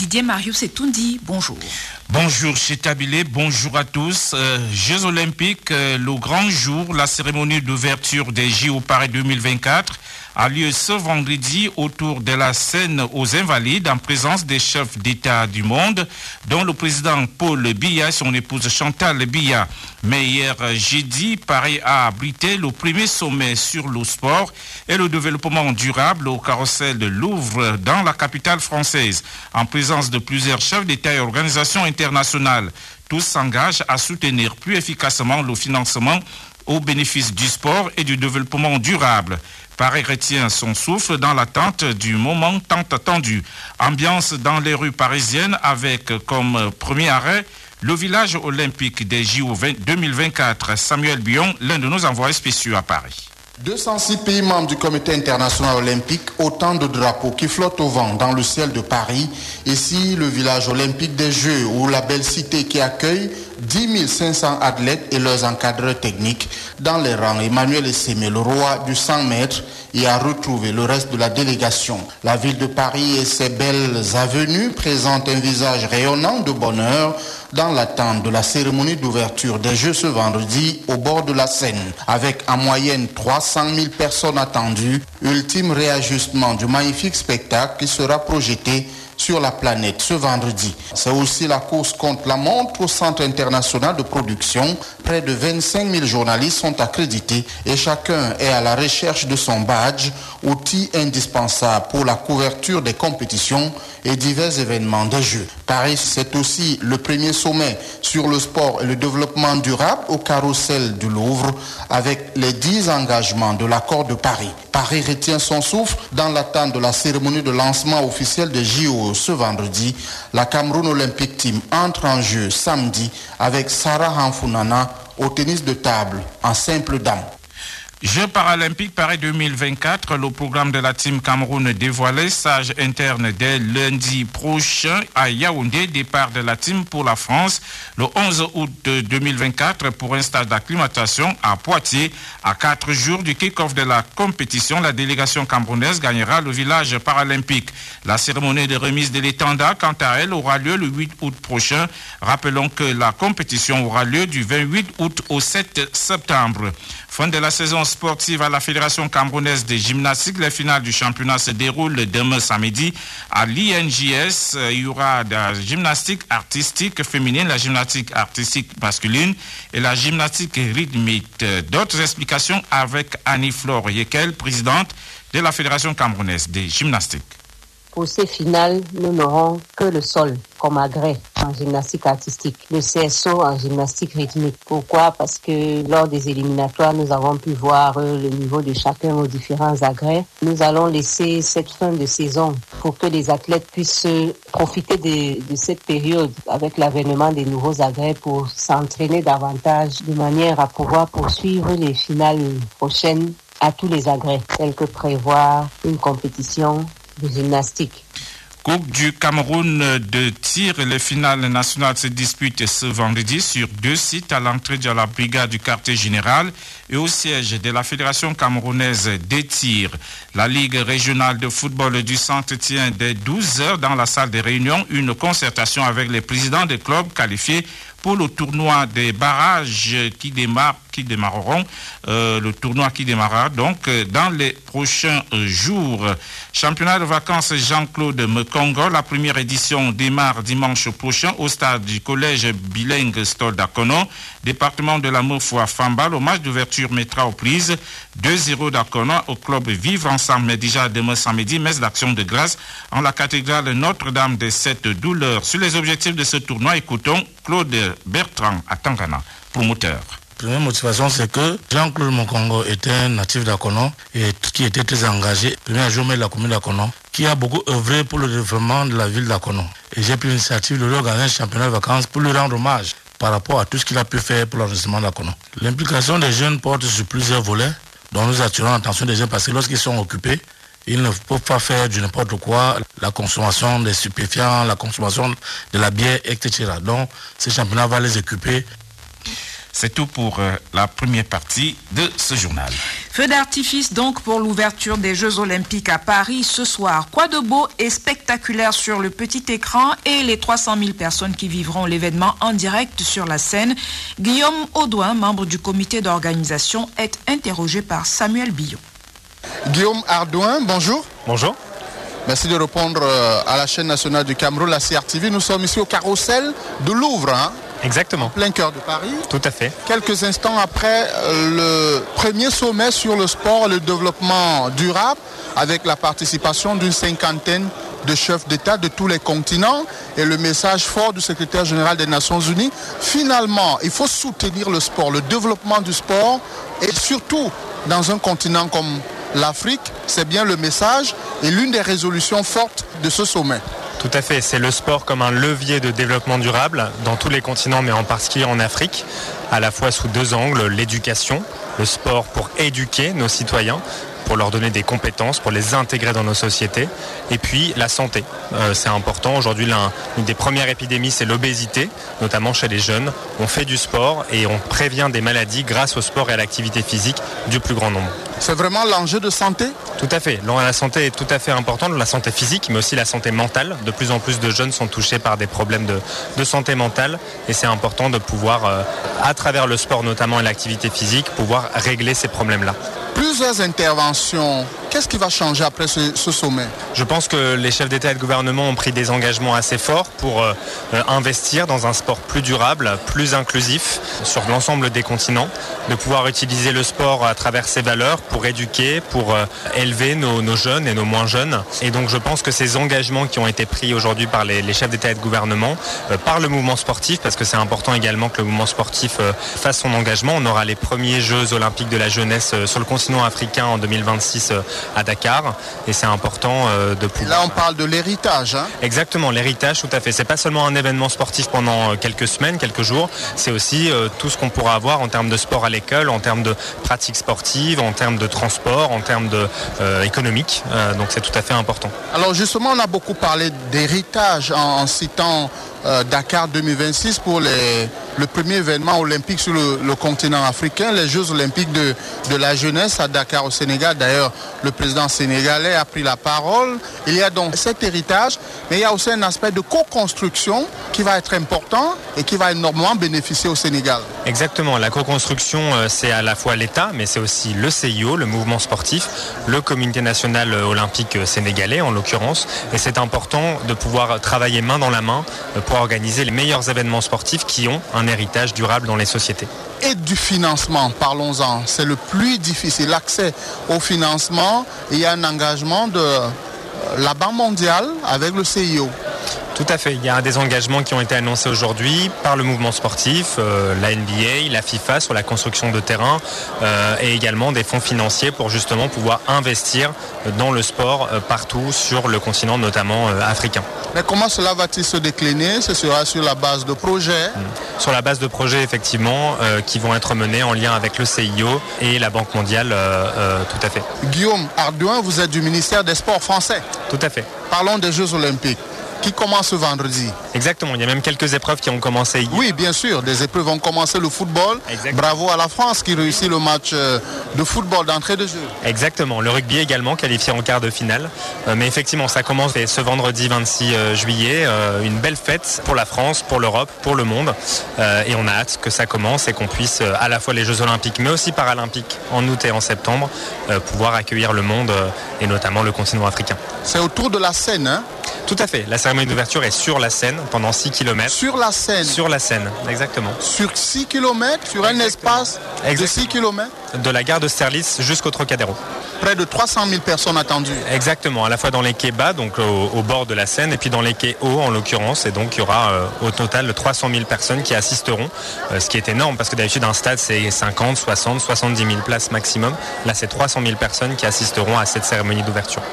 Didier Marius Etoundi, bonjour. Bonjour Chetabilé, bonjour à tous. Jeux Olympiques, le grand jour, la cérémonie d'ouverture des JO Paris 2024 a lieu ce vendredi autour de la scène aux Invalides en présence des chefs d'État du monde, dont le président Paul Biya et son épouse Chantal Biya. Mais hier jeudi, Paris a abrité le premier sommet sur le sport et le développement durable au carrousel de Louvre dans la capitale française, en présence de plusieurs chefs d'État et organisations internationales. Tous s'engagent à soutenir plus efficacement le financement au bénéfice du sport et du développement durable. Paris retient son souffle dans l'attente du moment tant attendu. Ambiance dans les rues parisiennes avec comme premier arrêt le village olympique des JO 2024. Samuel Bion, l'un de nos envoyés spéciaux à Paris. 206 pays membres du Comité international olympique, autant de drapeaux qui flottent au vent dans le ciel de Paris. Ici, le village olympique des Jeux, ou la belle cité qui accueille 10 500 athlètes et leurs encadreurs techniques. Dans les rangs, Emmanuel Essémé, le roi du 100 mètres, y a retrouvé le reste de la délégation. La ville de Paris et ses belles avenues présentent un visage rayonnant de bonheur dans l'attente de la cérémonie d'ouverture des Jeux ce vendredi au bord de la Seine. Avec en moyenne 300 000 personnes attendues, ultime réajustement du magnifique spectacle qui sera projeté sur la planète ce vendredi. C'est aussi la course contre la montre au Centre international de production. Près de 25 000 journalistes sont accrédités et chacun est à la recherche de son badge, outil indispensable pour la couverture des compétitions et divers événements des Jeux. Paris, c'est aussi le premier sommet sur le sport et le développement durable au carrousel du Louvre avec les 10 engagements de l'accord de Paris. Paris retient son souffle dans l'attente de la cérémonie de lancement officiel des JO ce vendredi. La Cameroun Olympic Team entre en jeu samedi avec Sarah Hanfunana au tennis de table en simple dame. Jeux paralympiques Paris 2024, le programme de la Team Cameroun dévoilé, sage interne dès lundi prochain à Yaoundé, départ de la Team pour la France le 11 août 2024 pour un stage d'acclimatation à Poitiers. À 4 jours du kick-off de la compétition, la délégation camerounaise gagnera le village paralympique. La cérémonie de remise de l'étendard, quant à elle, aura lieu le 8 août prochain. Rappelons que la compétition aura lieu du 28 août au 7 septembre. Fin de la saison sportive à la Fédération camerounaise de gymnastique. Les finales du championnat se déroulent demain samedi à l'INJS. Il y aura la gymnastique artistique féminine, la gymnastique artistique masculine et la gymnastique rythmique. D'autres explications avec Annie-Flore Yekel, présidente de la Fédération camerounaise de gymnastique. Pour ces finales, nous n'aurons que le sol comme agrès en gymnastique artistique, le CSO en gymnastique rythmique. Pourquoi? Parce que lors des éliminatoires, nous avons pu voir le niveau de chacun aux différents agrès. Nous allons laisser cette fin de saison pour que les athlètes puissent profiter de cette période avec l'avènement des nouveaux agrès pour s'entraîner davantage de manière à pouvoir poursuivre les finales prochaines à tous les agrès, tels que prévoir une compétition de gymnastique. Coupe du Cameroun de tir, les finales nationales se disputent ce vendredi sur 2 sites à l'entrée de la brigade du quartier général et au siège de la Fédération camerounaise des tirs. La Ligue régionale de football du centre tient dès 12h dans la salle des réunions une concertation avec les présidents des clubs qualifiés pour le tournoi des barrages qui démarreront, le tournoi qui démarrera donc dans les prochains jours. Championnat de vacances Jean-Claude Mekongo, la première édition démarre dimanche prochain au stade du collège bilingue Stol d'Akono, département de la Mofo à Famba. Le match d'ouverture mettra aux prises 2-0 d'Akono au club Vivre Ensemble, mais déjà demain samedi, messe d'action de grâce en la cathédrale Notre-Dame des Sept Douleurs. Sur les objectifs de ce tournoi, écoutons Claude Bertrand à Tangana, promoteur. La première motivation, c'est que Jean-Claude Mekongo était un natif d'Akono et qui était très engagé, premier adjoint de la commune d'Akono, qui a beaucoup œuvré pour le développement de la ville d'Akono. Et j'ai pris l'initiative de lui organiser un championnat de vacances pour lui rendre hommage par rapport à tout ce qu'il a pu faire pour l'arrondissement d'Akono. L'implication des jeunes porte sur plusieurs volets, dont nous attirons l'attention des jeunes parce que lorsqu'ils sont occupés, ils ne peuvent pas faire du n'importe quoi, la consommation des stupéfiants, la consommation de la bière, etc. Donc, ce championnat va les occuper. C'est tout pour la première partie de ce journal. Feu d'artifice donc pour l'ouverture des Jeux Olympiques à Paris ce soir. Quoi de beau et spectaculaire sur le petit écran et les 300 000 personnes qui vivront l'événement en direct sur la scène. Guillaume Audouin, membre du comité d'organisation, est interrogé par Samuel Billon. Guillaume Audouin, bonjour. Bonjour. Merci de répondre à la chaîne nationale du Cameroun, la CRTV. Nous sommes ici au carrousel de Louvre, Exactement. En plein cœur de Paris. Tout à fait. Quelques instants après le premier sommet sur le sport et le développement durable, avec la participation d'une 50aine de chefs d'État de tous les continents et le message fort du secrétaire général des Nations Unies. Finalement, il faut soutenir le sport, le développement du sport et surtout dans un continent comme l'Afrique, c'est bien le message et l'une des résolutions fortes de ce sommet. Tout à fait, c'est le sport comme un levier de développement durable dans tous les continents, mais en particulier en Afrique, à la fois sous deux angles, l'éducation, le sport pour éduquer nos citoyens, pour leur donner des compétences, pour les intégrer dans nos sociétés, et puis la santé. C'est important, aujourd'hui l'une des premières épidémies c'est l'obésité, notamment chez les jeunes. On fait du sport et on prévient des maladies grâce au sport et à l'activité physique du plus grand nombre. C'est vraiment l'enjeu de santé ? Tout à fait. La santé est tout à fait importante, la santé physique, mais aussi la santé mentale. De plus en plus de jeunes sont touchés par des problèmes de santé mentale et c'est important de pouvoir, à travers le sport notamment et l'activité physique, pouvoir régler ces problèmes-là. Plusieurs interventions. Qu'est-ce qui va changer après ce sommet ? Je pense que les chefs d'État et de gouvernement ont pris des engagements assez forts pour investir dans un sport plus durable, plus inclusif sur l'ensemble des continents, de pouvoir utiliser le sport à travers ses valeurs pour éduquer, pour élever nos jeunes et nos moins jeunes. Et donc je pense que ces engagements qui ont été pris aujourd'hui par les chefs d'État et de gouvernement, par le mouvement sportif, parce que c'est important également que le mouvement sportif fasse son engagement. On aura les premiers Jeux olympiques de la jeunesse sur le continent africain en 2026 à Dakar et c'est important de pouvoir... Là on parle de l'héritage. Exactement, l'héritage, tout à fait. C'est pas seulement un événement sportif pendant quelques semaines, quelques jours, c'est aussi tout ce qu'on pourra avoir en termes de sport à l'école, en termes de pratiques sportives, en termes de transport, en termes économiques. Donc c'est tout à fait important. Alors justement, on a beaucoup parlé d'héritage en citant Dakar 2026 pour le premier événement olympique sur le continent africain, les Jeux olympiques de la jeunesse à Dakar au Sénégal. D'ailleurs, le président sénégalais a pris la parole. Il y a donc cet héritage, mais il y a aussi un aspect de co-construction qui va être important et qui va énormément bénéficier au Sénégal. Exactement, la co-construction, c'est à la fois l'État, mais c'est aussi le CIO, le mouvement sportif, le Comité national olympique sénégalais en l'occurrence. Et c'est important de pouvoir travailler main dans la main pour organiser les meilleurs événements sportifs qui ont un héritage durable dans les sociétés. Et du financement, parlons-en. C'est le plus difficile, l'accès au financement. Il y a un engagement de la Banque mondiale avec le CIO. Tout à fait. Il y a des engagements qui ont été annoncés aujourd'hui par le mouvement sportif, la NBA, la FIFA sur la construction de terrain et également des fonds financiers pour justement pouvoir investir dans le sport partout sur le continent, notamment africain. Mais comment cela va-t-il se décliner ? Ce sera sur la base de projets ? Sur la base de projets, effectivement, qui vont être menés en lien avec le CIO et la Banque mondiale, tout à fait. Guillaume Audouin, vous êtes du ministère des Sports français. Tout à fait. Parlons des Jeux olympiques qui commencent ce vendredi. Exactement, il y a même quelques épreuves qui ont commencé hier. Oui, bien sûr, des épreuves ont commencé, le football. Exactement. Bravo à la France qui réussit le match de football d'entrée de jeu. Exactement, le rugby également qualifié en quart de finale. Mais effectivement, ça commence ce vendredi 26 juillet, une belle fête pour la France, pour l'Europe, pour le monde. Et on a hâte que ça commence et qu'on puisse à la fois les Jeux olympiques, mais aussi paralympiques en août et en septembre, pouvoir accueillir le monde et notamment le continent africain. C'est autour de la Seine, hein ? Tout à fait. La cérémonie d'ouverture est sur la Seine pendant 6 km. Sur la Seine ? Sur la Seine, exactement. Sur 6 km, sur un espace de 6 km ? De la gare de Sterlitz jusqu'au Trocadéro. Près de 300 000 personnes attendues. Exactement, à la fois dans les quais bas, donc au bord de la Seine, et puis dans les quais hauts en l'occurrence. Et donc il y aura au total 300 000 personnes qui assisteront, ce qui est énorme parce que d'habitude un stade c'est 50, 60, 70 000 places maximum. Là c'est 300 000 personnes qui assisteront à cette cérémonie d'ouverture.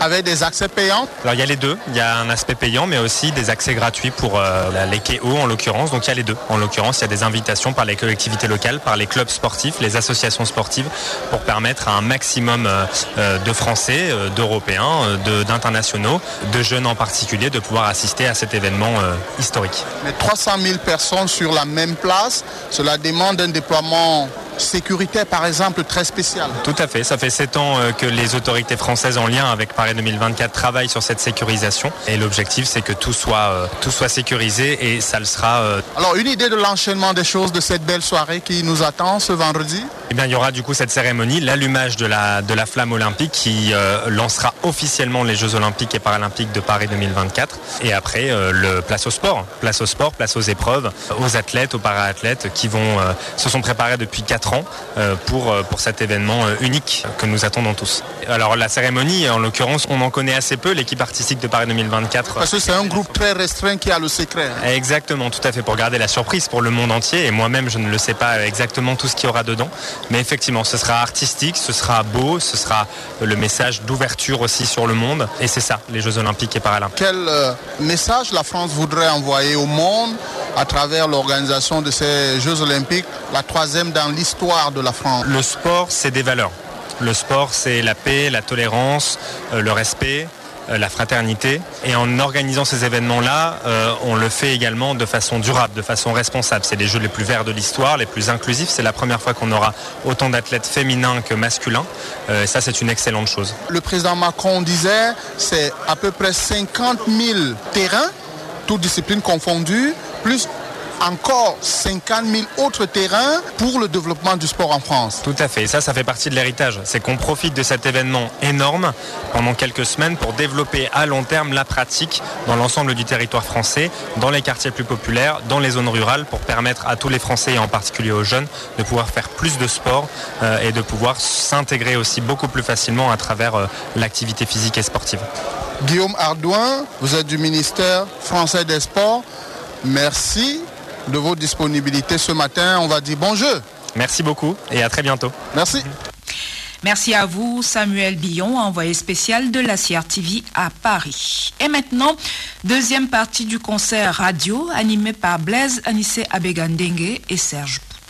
avec des accès payants? Alors il y a les deux, il y a un aspect payant mais aussi des accès gratuits pour les KO en l'occurrence, donc il y a les deux. En l'occurrence il y a des invitations par les collectivités locales, par les clubs sportifs, les associations sportives pour permettre à un maximum de Français, d'Européens, d'internationaux, de jeunes en particulier de pouvoir assister à cet événement historique. Mais 300 000 personnes sur la même place, cela demande un déploiement sécuritaire par exemple très spécial. Tout à fait, ça fait 7 ans que les autorités françaises en lien avec Paris 2024 travaillent sur cette sécurisation et l'objectif c'est que tout soit sécurisé et ça le sera. Alors une idée de l'enchaînement des choses de cette belle soirée qui nous attend ce vendredi? Eh bien il y aura du coup cette cérémonie, l'allumage de la flamme olympique qui lancera officiellement les Jeux Olympiques et Paralympiques de Paris 2024 et après place au sport, place aux épreuves, aux athlètes, aux para-athlètes qui se sont préparés depuis 4 ans pour cet événement unique que nous attendons tous. Alors la cérémonie, en l'occurrence, on en connaît assez peu, l'équipe artistique de Paris 2024. Parce que c'est un groupe très restreint qui a le secret. Exactement, tout à fait, pour garder la surprise pour le monde entier. Et moi-même, je ne le sais pas exactement tout ce qu'il y aura dedans. Mais effectivement, ce sera artistique, ce sera beau, ce sera le message d'ouverture aussi sur le monde. Et c'est ça, les Jeux Olympiques et Paralympiques. Quel message la France voudrait envoyer au monde à travers l'organisation de ces Jeux Olympiques, la 3e dans l'histoire de la France? Le sport, c'est des valeurs. Le sport, c'est la paix, la tolérance, le respect, la fraternité. Et en organisant ces événements-là, on le fait également de façon durable, de façon responsable. C'est les Jeux les plus verts de l'histoire, les plus inclusifs. C'est la première fois qu'on aura autant d'athlètes féminins que masculins. Ça, c'est une excellente chose. Le président Macron disait c'est à peu près 50 000 terrains, toutes disciplines confondues, plus encore 50 000 autres terrains pour le développement du sport en France. Tout à fait, ça fait partie de l'héritage. C'est qu'on profite de cet événement énorme pendant quelques semaines pour développer à long terme la pratique dans l'ensemble du territoire français, dans les quartiers plus populaires, dans les zones rurales, pour permettre à tous les Français et en particulier aux jeunes de pouvoir faire plus de sport et de pouvoir s'intégrer aussi beaucoup plus facilement à travers l'activité physique et sportive. Guillaume Ardouin, vous êtes du ministère français des Sports. Merci de votre disponibilité ce matin. On va dire bon jeu. Merci beaucoup et à très bientôt. Merci. Merci à vous, Samuel Billon, envoyé spécial de la CRTV à Paris. Et maintenant, deuxième partie du concert radio animé par Blaise Anissé Abegandengue et Serge Poutou.